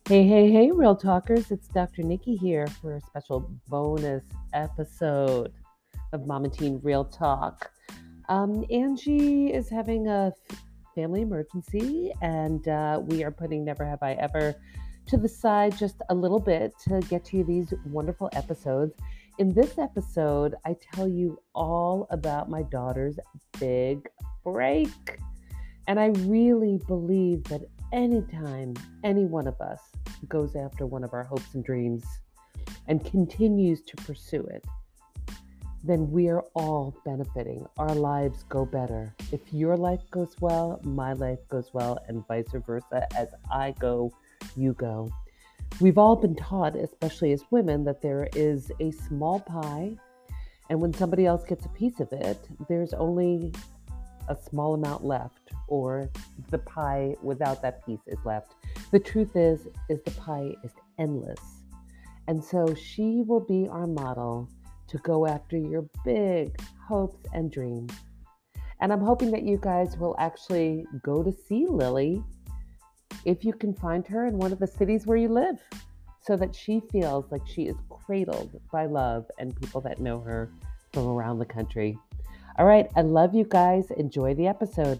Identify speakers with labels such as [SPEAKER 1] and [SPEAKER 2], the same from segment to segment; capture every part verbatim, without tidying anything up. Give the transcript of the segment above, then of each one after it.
[SPEAKER 1] Hey, hey, hey, Real Talkers. It's Doctor Nikki here for a special bonus episode of Mom and Teen Real Talk. Um, Angie is having a f- family emergency, and uh, we are putting Never Have I Ever to the side just a little bit to get to you these wonderful episodes. In this episode, I tell you all about my daughter's big break. And I really believe that anytime any one of us goes after one of our hopes and dreams and continues to pursue it, then we are all benefiting. Our lives go better. If your life goes well, my life goes well, and vice versa. As I go, you go. We've all been taught, especially as women, that there is a small pie, and when somebody else gets a piece of it, there's only a small amount left, or the pie without that piece is left. The truth is is the pie is endless. And so she will be our model to go after your big hopes and dreams. And I'm hoping that you guys will actually go to see Lily if you can find her in one of the cities where you live, so that she feels like she is cradled by love and people that know her from around the country. All right, I love you guys. Enjoy the episode.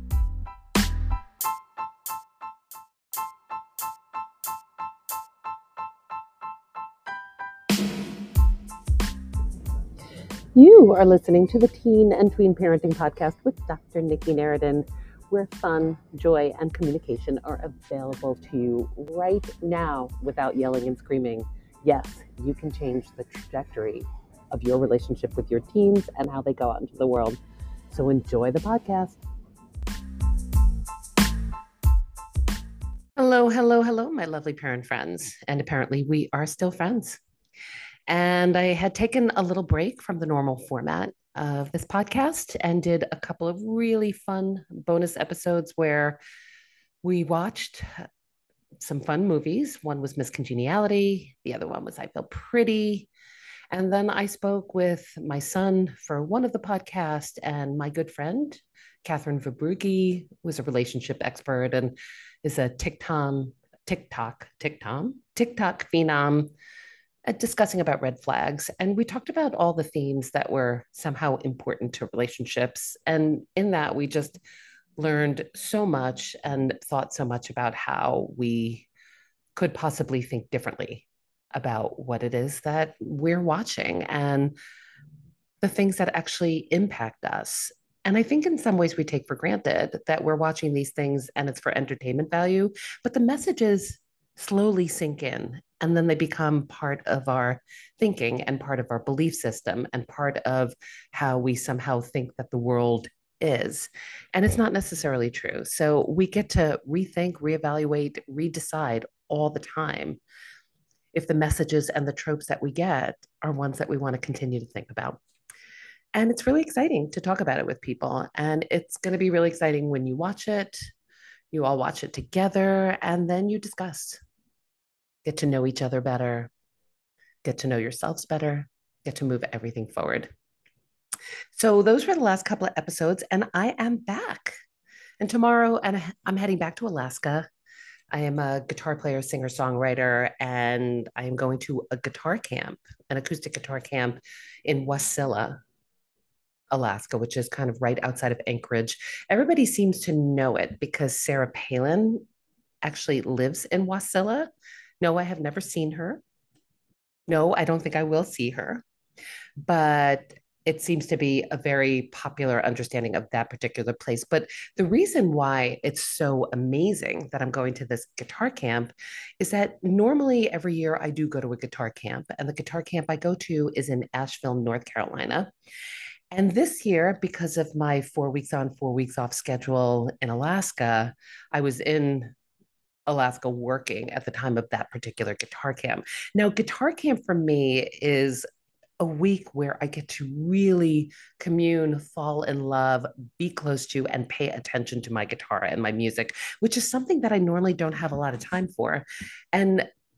[SPEAKER 1] You are listening to the Teen and Tween Parenting Podcast with Doctor Nikki Narradin, where fun, joy, and communication are available to you right now without yelling and screaming. Yes, you can change the trajectory of your relationship with your teens and how they go out into the world. So enjoy the podcast. Hello, hello, hello, my lovely parent friends. And apparently, we are still friends. And I had taken a little break from the normal format of this podcast and did a couple of really fun bonus episodes where we watched some fun movies. One was Miss Congeniality, the other one was I Feel Pretty. And then I spoke with my son for one of the podcast and my good friend, Catherine Verbrugge, who's a relationship expert and is a TikTok, TikTok, TikTok, TikTok phenom, uh, discussing about red flags. And we talked about all the themes that were somehow important to relationships. And in that, we just learned so much and thought so much about how we could possibly think differently about what it is that we're watching and the things that actually impact us. And I think in some ways we take for granted that we're watching these things and it's for entertainment value, but the messages slowly sink in and then they become part of our thinking and part of our belief system and part of how we somehow think that the world is. And it's not necessarily true. So we get to rethink, reevaluate, redecide all the time if the messages and the tropes that we get are ones that we want to continue to think about. And it's really exciting to talk about it with people. And it's going to be really exciting when you watch it, you all watch it together, and then you discuss, get to know each other better, get to know yourselves better, get to move everything forward. So those were the last couple of episodes, and I am back. And tomorrow, and I'm heading back to Alaska. I am a guitar player, singer, songwriter, and I am going to a guitar camp, an acoustic guitar camp in Wasilla, Alaska, which is kind of right outside of Anchorage. Everybody seems to know it because Sarah Palin actually lives in Wasilla. No, I have never seen her. No, I don't think I will see her. But it seems to be a very popular understanding of that particular place. But the reason why it's so amazing that I'm going to this guitar camp is that normally every year I do go to a guitar camp, and the guitar camp I go to is in Asheville, North Carolina. And this year, because of my four weeks on, four weeks off schedule in Alaska, I was in Alaska working at the time of that particular guitar camp. Now, guitar camp for me is a week where I get to really commune, fall in love, be close to, and pay attention to my guitar and my music, which is something that I normally don't have a lot of time for. And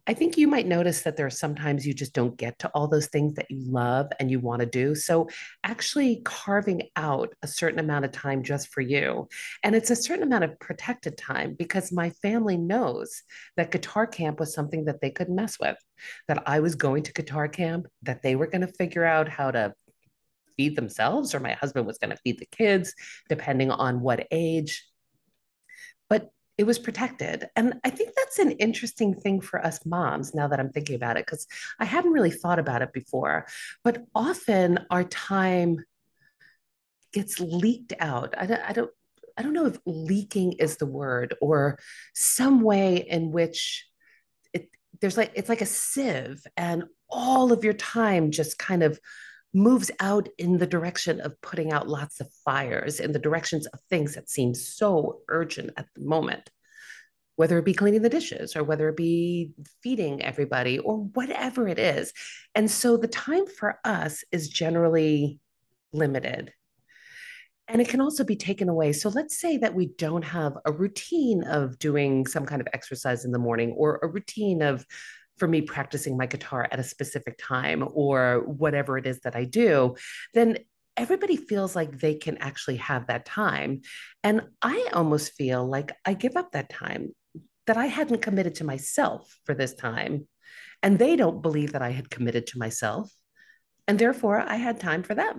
[SPEAKER 1] I think you might notice that there are sometimes you just don't get to all those things that you love and you want to do. So, actually carving out a certain amount of time just for you. And it's a certain amount of protected time because my family knows that guitar camp was something that they couldn't mess with, that I was going to guitar camp, that they were going to figure out how to feed themselves, or my husband was going to feed the kids, depending on what age. But it was protected. And I think that's an interesting thing for us moms now that I'm thinking about it, because I hadn't really thought about it before. But often our time gets leaked out. I don't, I don't, I don't know if leaking is the word, or some way in which it there's like it's like a sieve, and all of your time just kind of moves out in the direction of putting out lots of fires, in the directions of things that seem so urgent at the moment, whether it be cleaning the dishes or whether it be feeding everybody or whatever it is. And so the time for us is generally limited. And it can also be taken away. So let's say that we don't have a routine of doing some kind of exercise in the morning, or a routine of, for me, practicing my guitar at a specific time, or whatever it is that I do, then everybody feels like they can actually have that time. And I almost feel like I give up that time, that I hadn't committed to myself for this time. And they don't believe that I had committed to myself. And therefore, I had time for them.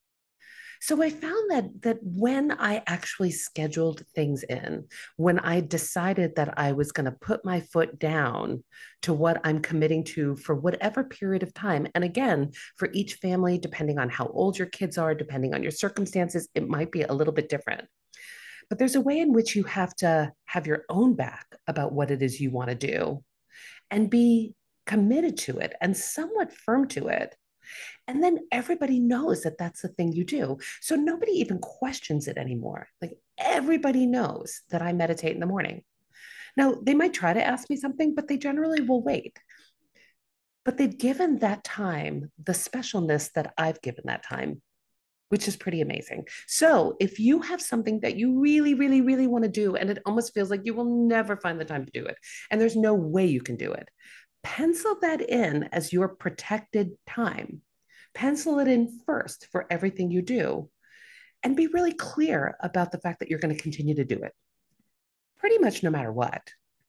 [SPEAKER 1] So I found that that when I actually scheduled things in, when I decided that I was going to put my foot down to what I'm committing to for whatever period of time, and again, for each family, depending on how old your kids are, depending on your circumstances, it might be a little bit different. But there's a way in which you have to have your own back about what it is you want to do, and be committed to it and somewhat firm to it. And then everybody knows that that's the thing you do. So nobody even questions it anymore. Like, everybody knows that I meditate in the morning. Now, they might try to ask me something, but they generally will wait. But they've given that time the specialness that I've given that time, which is pretty amazing. So if you have something that you really, really, really want to do, and it almost feels like you will never find the time to do it, and there's no way you can do it, pencil that in as your protected time. Pencil it in first for everything you do, and be really clear about the fact that you're going to continue to do it pretty much no matter what,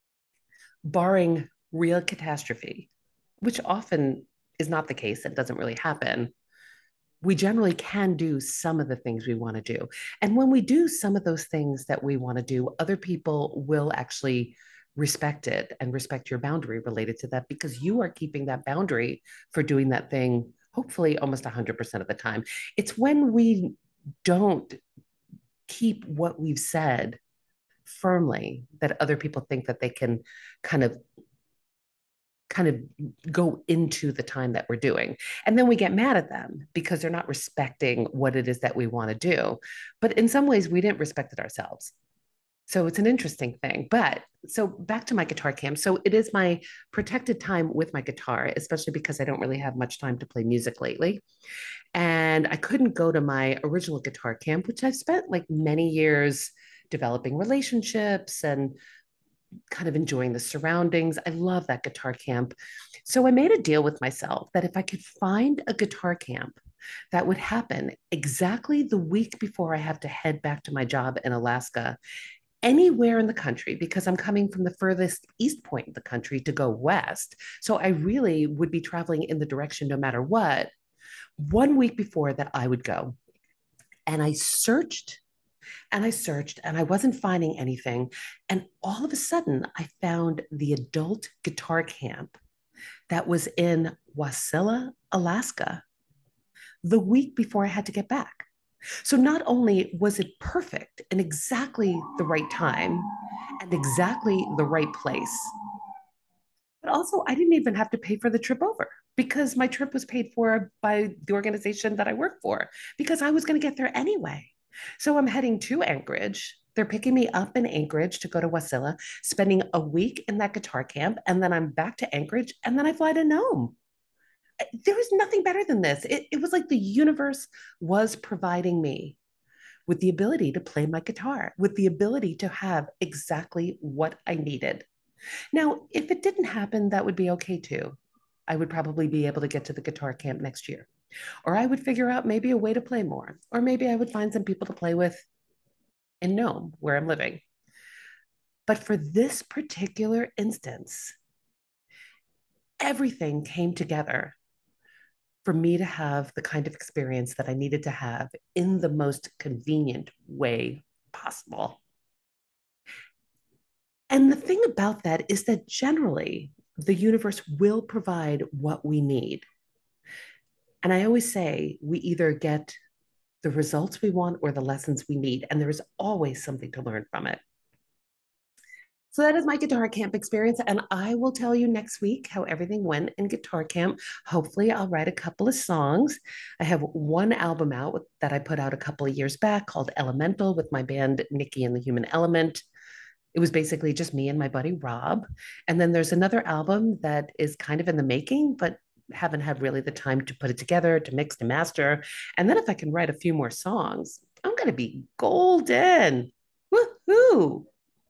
[SPEAKER 1] barring real catastrophe, which often is not the case and doesn't really happen. We generally can do some of the things we want to do. And when we do some of those things that we want to do, other people will actually respect it and respect your boundary related to that, because you are keeping that boundary for doing that thing, hopefully almost one hundred percent of the time. It's when we don't keep what we've said firmly that other people think that they can kind of kind of go into the time that we're doing. And then we get mad at them because they're not respecting what it is that we want to do. But in some ways, we didn't respect it ourselves. So it's an interesting thing. But so back to my guitar camp. So it is my protected time with my guitar, especially because I don't really have much time to play music lately. And I couldn't go to my original guitar camp, which I've spent like many years developing relationships and kind of enjoying the surroundings. I love that guitar camp. So I made a deal with myself that if I could find a guitar camp that would happen exactly the week before I have to head back to my job in Alaska, anywhere in the country, because I'm coming from the furthest east point of the country to go west. So I really would be traveling in the direction no matter what. One week before that, I would go. And I searched and I searched and I wasn't finding anything. And all of a sudden, I found the adult guitar camp that was in Wasilla, Alaska, the week before I had to get back. So not only was it perfect in exactly the right time and exactly the right place, but also I didn't even have to pay for the trip over, because my trip was paid for by the organization that I work for, because I was going to get there anyway. So I'm heading to Anchorage. They're picking me up in Anchorage to go to Wasilla, spending a week in that guitar camp, and then I'm back to Anchorage, and then I fly to Nome. There was nothing better than this. It, it was like the universe was providing me with the ability to play my guitar, with the ability to have exactly what I needed. Now, if it didn't happen, that would be okay too. I would probably be able to get to the guitar camp next year. Or I would figure out maybe a way to play more. Or maybe I would find some people to play with in Nome, where I'm living. But for this particular instance, everything came together for me to have the kind of experience that I needed to have in the most convenient way possible. And the thing about that is that generally the universe will provide what we need. And I always say we either get the results we want or the lessons we need, and there is always something to learn from it. So that is my guitar camp experience. And I will tell you next week how everything went in guitar camp. Hopefully, I'll write a couple of songs. I have one album out that I put out a couple of years back called Elemental with my band Nikki and the Human Element. It was basically just me and my buddy Rob. And then there's another album that is kind of in the making, but haven't had really the time to put it together, to mix, to master. And then if I can write a few more songs, I'm going to be golden. Woohoo!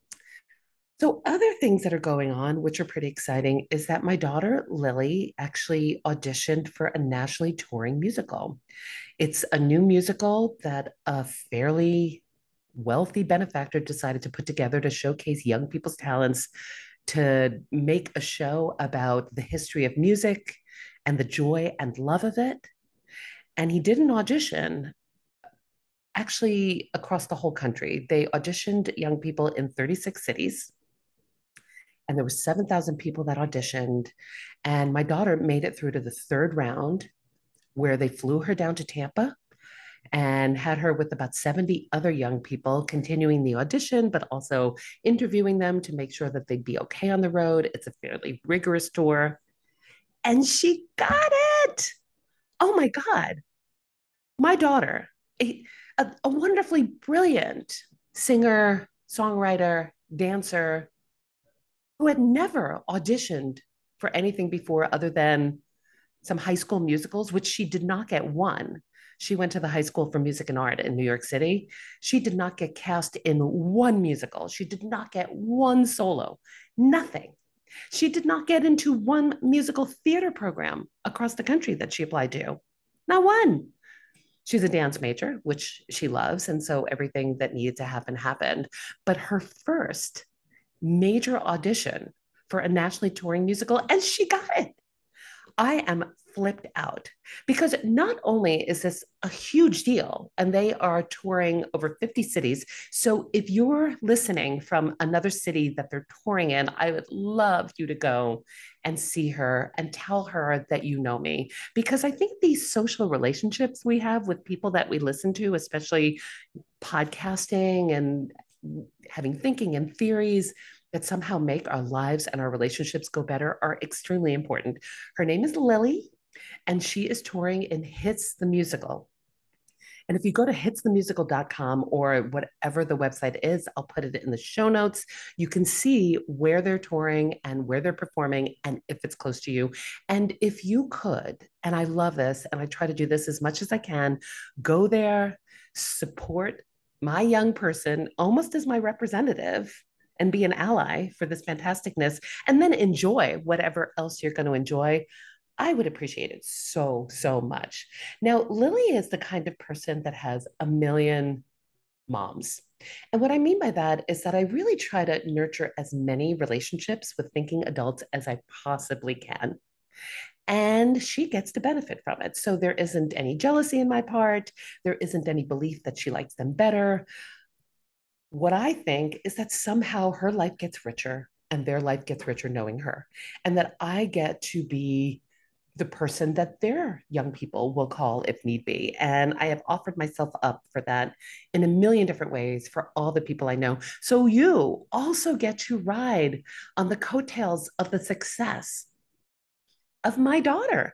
[SPEAKER 1] So, other things that are going on, which are pretty exciting, is that my daughter Lily actually auditioned for a nationally touring musical. It's a new musical that a fairly wealthy benefactor decided to put together to showcase young people's talents, to make a show about the history of music and the joy and love of it. And he did an audition actually across the whole country. They auditioned young people in thirty-six cities and there were seven thousand people that auditioned. And my daughter made it through to the third round where they flew her down to Tampa and had her with about seventy other young people continuing the audition, but also interviewing them to make sure that they'd be okay on the road. It's a fairly rigorous tour. And she got it. Oh my God. My daughter, a, a, a wonderfully brilliant singer, songwriter, dancer, who had never auditioned for anything before other than some high school musicals, which she did not get one. She went to the High School for Music and Art in New York City. She did not get cast in one musical. She did not get one solo, nothing. She did not get into one musical theater program across the country that she applied to, not one. She's a dance major, which she loves. And so everything that needed to happen happened. But her first major audition for a nationally touring musical, and she got it. I am flipped out because not only is this a huge deal and they are touring over fifty cities. So if you're listening from another city that they're touring in, I would love you to go and see her and tell her that you know me, because I think these social relationships we have with people that we listen to, especially podcasting and having thinking and theories that somehow make our lives and our relationships go better, are extremely important. Her name is Lily, and she is touring in Hits the Musical. And if you go to hits the musical dot com or whatever the website is, I'll put it in the show notes. You can see where they're touring and where they're performing and if it's close to you. And if you could, and I love this, and I try to do this as much as I can, go there, support my young person almost as my representative and be an ally for this fantasticness, and then enjoy whatever else you're going to enjoy. I would appreciate it so, so much. Now, Lily is the kind of person that has a million moms. And what I mean by that is that I really try to nurture as many relationships with thinking adults as I possibly can. And she gets to benefit from it. So there isn't any jealousy in my part. There isn't any belief that she likes them better. What I think is that somehow her life gets richer and their life gets richer knowing her, and that I get to be the person that their young people will call if need be. And I have offered myself up for that in a million different ways for all the people I know. So you also get to ride on the coattails of the success of my daughter.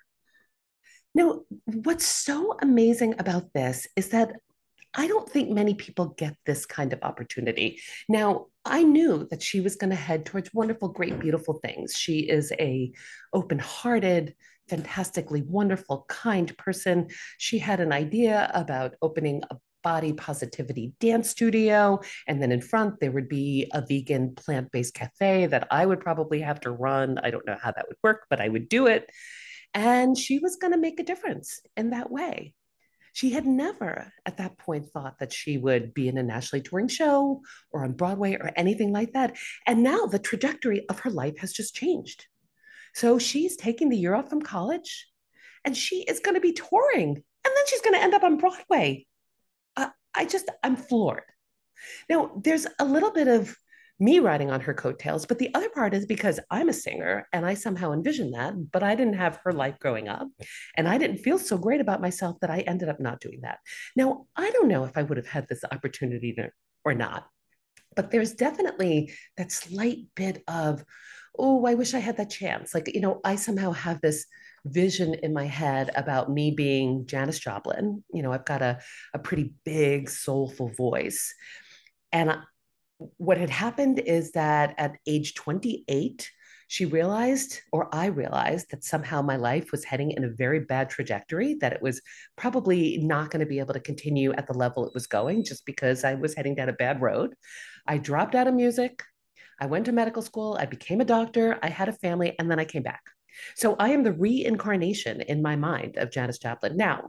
[SPEAKER 1] Now, what's so amazing about this is that I don't think many people get this kind of opportunity. Now, I knew that she was going to head towards wonderful, great, beautiful things. She is a open-hearted, fantastically wonderful, kind person. She had an idea about opening a body positivity dance studio. And then in front, there would be a vegan plant based cafe that I would probably have to run. I don't know how that would work, but I would do it. And she was going to make a difference in that way. She had never at that point thought that she would be in a nationally touring show or on Broadway or anything like that. And now the trajectory of her life has just changed. So she's taking the year off from college and she is going to be touring. And then she's going to end up on Broadway. Uh, I just, I'm floored. Now, there's a little bit of me riding on her coattails, but the other part is because I'm a singer and I somehow envisioned that, but I didn't have her life growing up. And I didn't feel so great about myself that I ended up not doing that. Now, I don't know if I would have had this opportunity to, or not, but there's definitely that slight bit of, oh, I wish I had that chance. Like, you know, I somehow have this vision in my head about me being Janis Joplin. You know, I've got a, a pretty big, soulful voice. And what had happened is that at age twenty-eight, she realized, or I realized, that somehow my life was heading in a very bad trajectory, that it was probably not going to be able to continue at the level it was going just because I was heading down a bad road. I dropped out of music. I went to medical school. I became a doctor. I had a family, and then I came back. So I am the reincarnation in my mind of Janis Joplin. Now,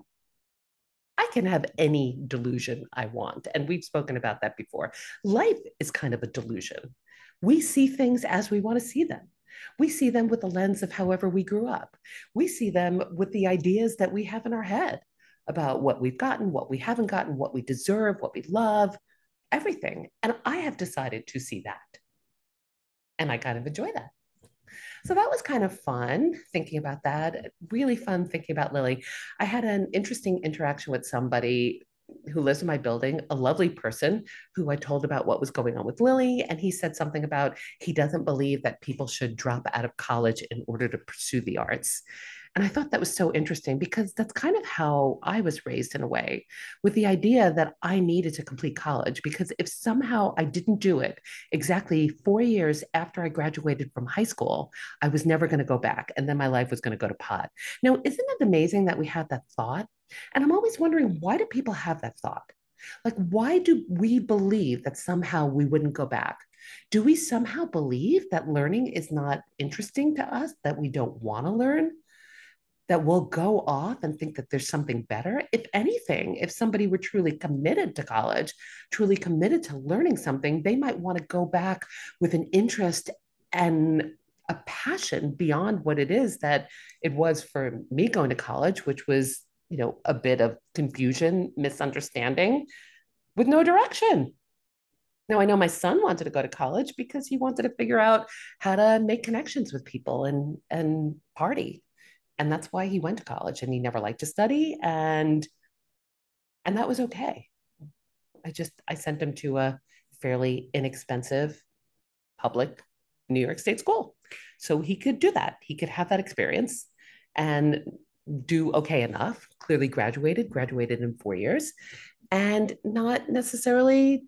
[SPEAKER 1] I can have any delusion I want. And we've spoken about that before. Life is kind of a delusion. We see things as we want to see them. We see them with the lens of however we grew up. We see them with the ideas that we have in our head about what we've gotten, what we haven't gotten, what we deserve, what we love, everything. And I have decided to see that. And I kind of enjoy that. So that was kind of fun thinking about that. Really fun thinking about Lily. I had an interesting interaction with somebody who lives in my building, a lovely person who I told about what was going on with Lily. And he said something about he doesn't believe that people should drop out of college in order to pursue the arts. And I thought that was so interesting because that's kind of how I was raised in a way, with the idea that I needed to complete college because if somehow I didn't do it exactly four years after I graduated from high school, I was never going to go back. And then my life was going to go to pot. Now, isn't it amazing that we had that thought? And I'm always wondering, why do people have that thought? Like, why do we believe that somehow we wouldn't go back? Do we somehow believe that learning is not interesting to us, that we don't want to learn? That we'll go off and think that there's something better. If anything, if somebody were truly committed to college, truly committed to learning something, they might want to go back with an interest and a passion beyond what it is that it was for me going to college, which was, you know, a bit of confusion, misunderstanding with no direction. Now, I know my son wanted to go to college because he wanted to figure out how to make connections with people and, and party, and that's why he went to college, and he never liked to study, and and that was okay. I just I sent him to a fairly inexpensive public New York State school so he could do that, he could have that experience and do okay enough. Clearly graduated graduated in four years, and not necessarily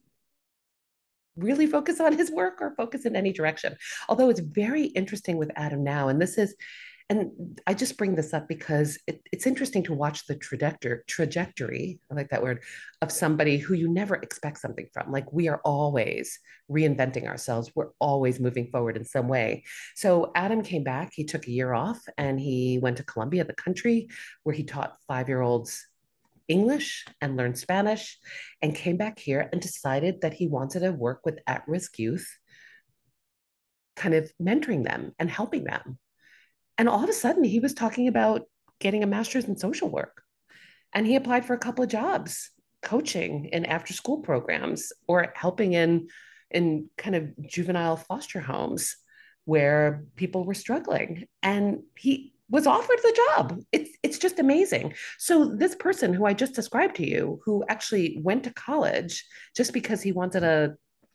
[SPEAKER 1] really focus on his work or focus in any direction. Although it's very interesting with Adam now, and this is and I just bring this up because it, it's interesting to watch the trajectory, trajectory, I like that word, of somebody who you never expect something from. Like we are always reinventing ourselves. We're always moving forward in some way. So Adam came back, he took a year off and he went to Columbia, the country, where he taught five-year-olds English and learned Spanish, and came back here and decided that he wanted to work with at-risk youth, kind of mentoring them and helping them. And all of a sudden, he was talking about getting a master's in social work. And he applied for a couple of jobs, coaching in after school programs or helping in, in kind of juvenile foster homes where people were struggling. And he was offered the job. It's, it's just amazing. So, this person who I just described to you, who actually went to college just because he wanted to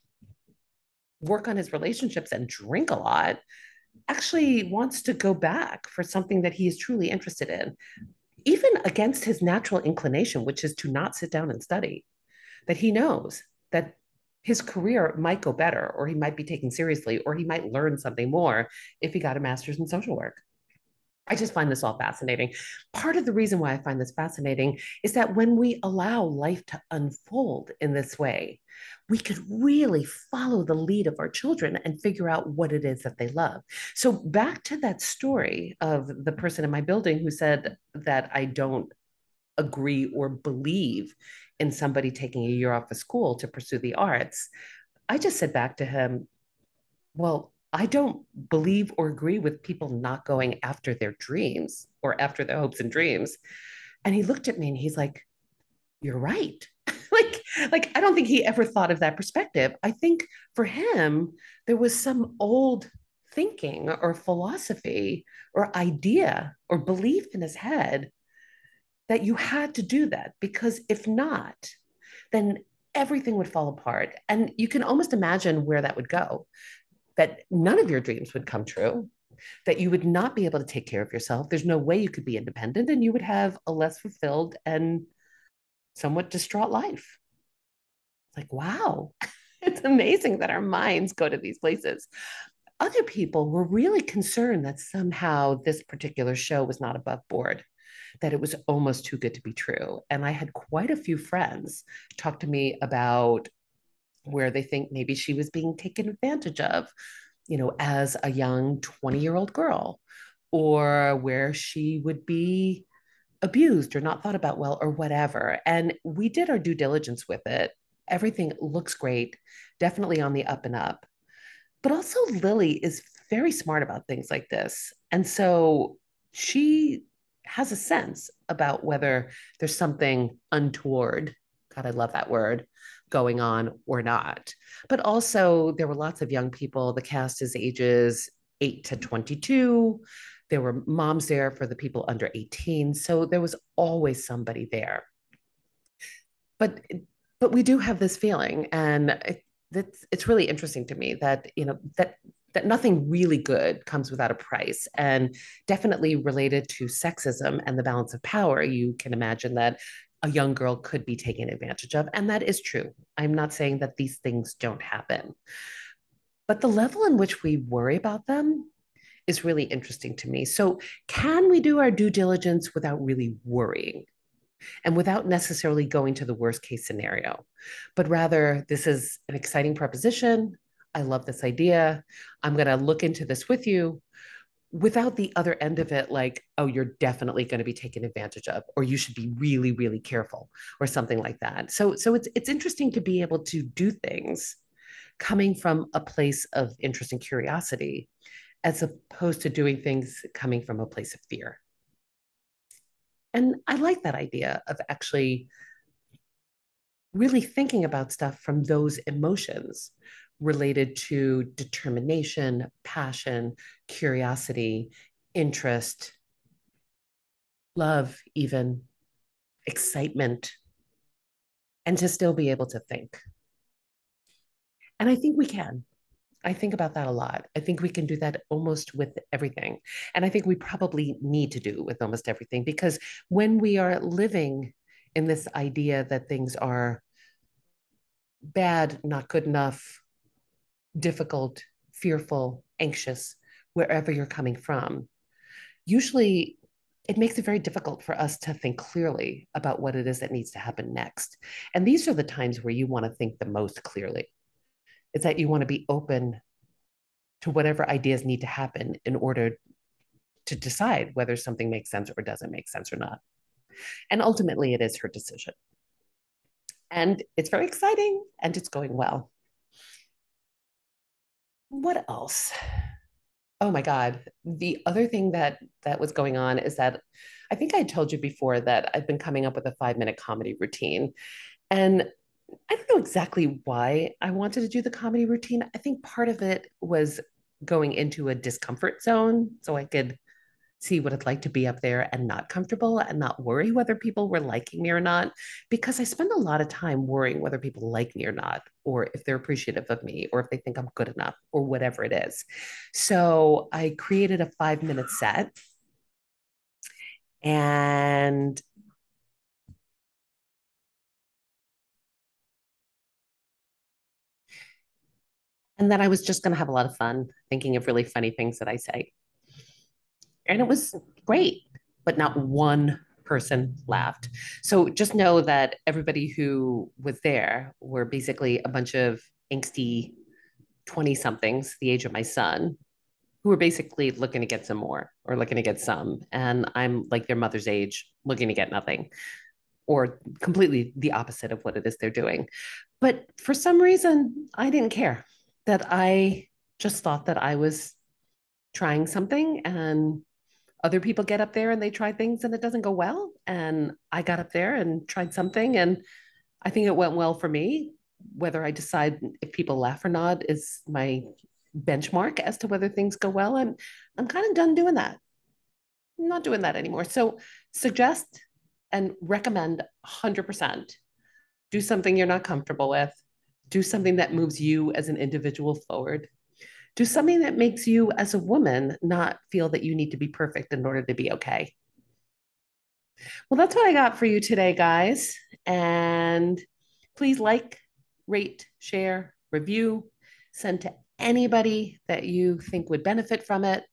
[SPEAKER 1] work on his relationships and drink a lot, actually wants to go back for something that he is truly interested in, even against his natural inclination, which is to not sit down and study, that he knows that his career might go better, or he might be taken seriously, or he might learn something more if he got a master's in social work. I just find this all fascinating. Part of the reason why I find this fascinating is that when we allow life to unfold in this way, we could really follow the lead of our children and figure out what it is that they love. So, back to that story of the person in my building who said that I don't agree or believe in somebody taking a year off of school to pursue the arts. I just said back to him, well, I don't believe or agree with people not going after their dreams or after their hopes and dreams. And he looked at me and he's like, you're right. like, like I don't think he ever thought of that perspective. I think for him, there was some old thinking or philosophy or idea or belief in his head that you had to do that because if not, then everything would fall apart. And you can almost imagine where that would go, that none of your dreams would come true, that you would not be able to take care of yourself. There's no way you could be independent, and you would have a less fulfilled and somewhat distraught life. It's like, wow, it's amazing that our minds go to these places. Other people were really concerned that somehow this particular show was not above board, that it was almost too good to be true. And I had quite a few friends talk to me about where they think maybe she was being taken advantage of, you know, as a young twenty year old girl, or where she would be abused or not thought about well or whatever. And we did our due diligence with it. Everything looks great, definitely on the up and up. But also, Lily is very smart about things like this. And so she has a sense about whether there's something untoward. God, I love that word, going on or not. But also, there were lots of young people. The cast is ages eight to twenty-two. There were moms there for the people under eighteen. So there was always somebody there. But but we do have this feeling, and it, it's it's really interesting to me that you know that that nothing really good comes without a price, and definitely related to sexism and the balance of power. You can imagine that a young girl could be taken advantage of, and that is true. I'm not saying that these things don't happen, but the level in which we worry about them is really interesting to me. So, can we do our due diligence without really worrying? And without necessarily going to the worst case scenario, but rather, this is an exciting proposition. I love this idea. I'm going to look into this with you without the other end of it, like, oh, you're definitely going to be taken advantage of, or you should be really, really careful, or something like that. So, so it's it's interesting to be able to do things coming from a place of interest and curiosity, as opposed to doing things coming from a place of fear. And I like that idea of actually really thinking about stuff from those emotions related to determination, passion, curiosity, interest, love, even excitement, and to still be able to think. And I think we can. I think about that a lot. I think we can do that almost with everything. And I think we probably need to do with almost everything because when we are living in this idea that things are bad, not good enough, difficult, fearful, anxious, wherever you're coming from, usually it makes it very difficult for us to think clearly about what it is that needs to happen next. And these are the times where you want to think the most clearly. It's that you want to be open to whatever ideas need to happen in order to decide whether something makes sense or doesn't make sense or not. And ultimately, it is her decision. And it's very exciting and it's going well. What else? Oh my God. The other thing that that was going on is that I think I told you before that I've been coming up with a five minute comedy routine. And I don't know exactly why I wanted to do the comedy routine. I think part of it was going into a discomfort zone so I could see what it's like to be up there and not comfortable and not worry whether people were liking me or not. Because I spend a lot of time worrying whether people like me or not, or if they're appreciative of me, or if they think I'm good enough, or whatever it is. So I created a five minute set. And and then I was just going to have a lot of fun thinking of really funny things that I say. And it was great, but not one person laughed. So just know that everybody who was there were basically a bunch of angsty twenty somethings, the age of my son, who were basically looking to get some more or looking to get some. And I'm like their mother's age, looking to get nothing or completely the opposite of what it is they're doing. But for some reason, I didn't care that I just thought that I was trying something and other people get up there and they try things and it doesn't go well. And I got up there and tried something and I think it went well for me. Whether I decide if people laugh or not is my benchmark as to whether things go well. I'm I'm kind of done doing that. I'm not doing that anymore. So suggest and recommend one hundred percent do something you're not comfortable with. Do something that moves you as an individual forward. Do something that makes you as a woman not feel that you need to be perfect in order to be okay. Well, that's what I got for you today, guys. And please like, rate, share, review, send to anybody that you think would benefit from it.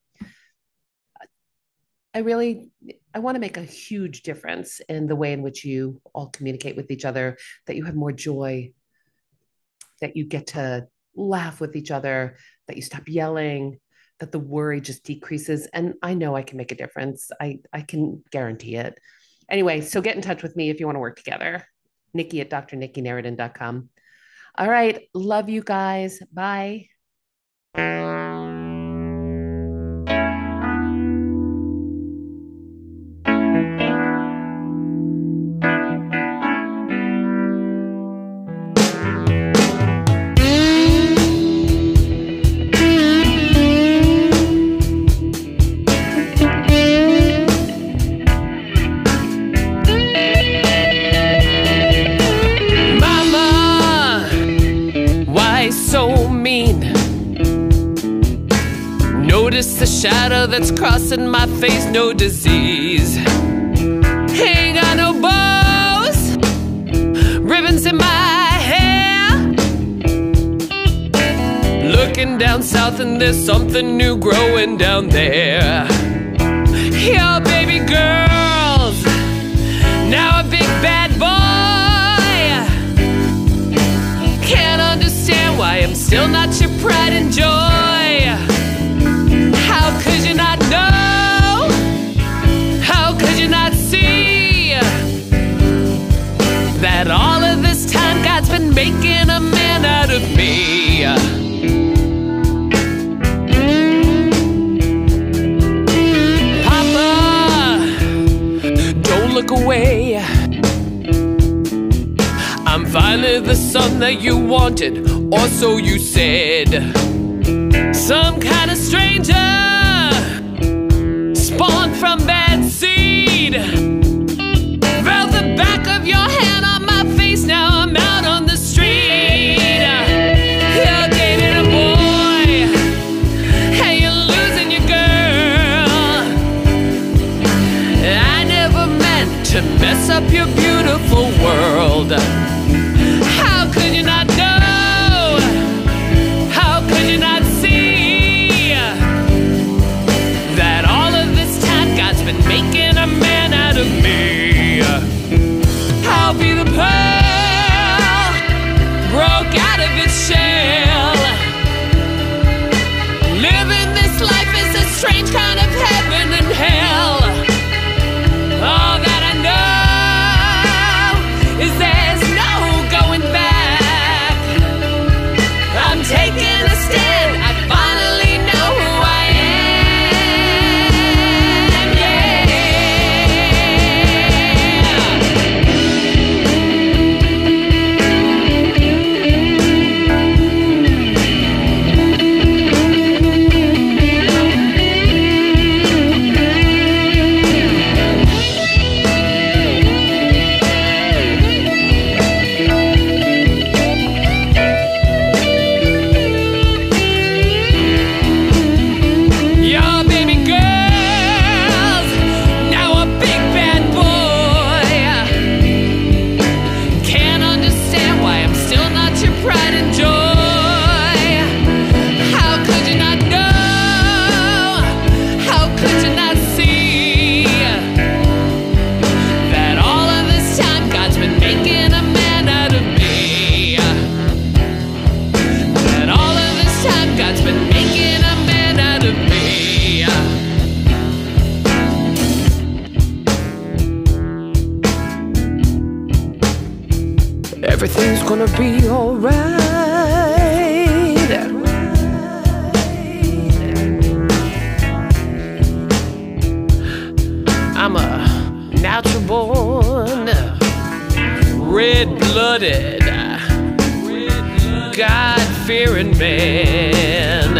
[SPEAKER 1] I really, I want to make a huge difference in the way in which you all communicate with each other, that you have more joy, that you get to laugh with each other, that you stop yelling, that the worry just decreases. And I know I can make a difference. I, I can guarantee it. Anyway, so get in touch with me if you want to work together. Nikki at d r nikki narradin dot com. All right. Love you guys. Bye.
[SPEAKER 2] Notice the shadow that's crossing my face, no disease. Ain't got no bows, ribbons in my hair. Looking down south and there's something new growing down there. Yo, baby girls, now a big bad boy. Can't understand why I'm still not your pride and joy. How could you not know? How could you not see that all of this time God's been making a man out of me? Papa, don't look away. I'm finally the son that you wanted, or so you said. Some kind of stranger spawned from bad seed. Felt the back of your hand on my face, now I'm out on the street. You're dating a boy, and you're losing your girl. I never meant to mess up your beautiful world. How could you not know? How could you not see that all of this time God's been making a man out of me? I'll be the pearl broke out of its shell. Living this life is a strange kind of heaven and hell. All that I know is there's no going back. I'm taking a stand. I finally know who I am. Your baby girls, now a big bad boy. Can't understand why I'm still not your pride and joy. How could you not know? How could you not see gonna be alright. I'm a natural born, red-blooded, God-fearing man.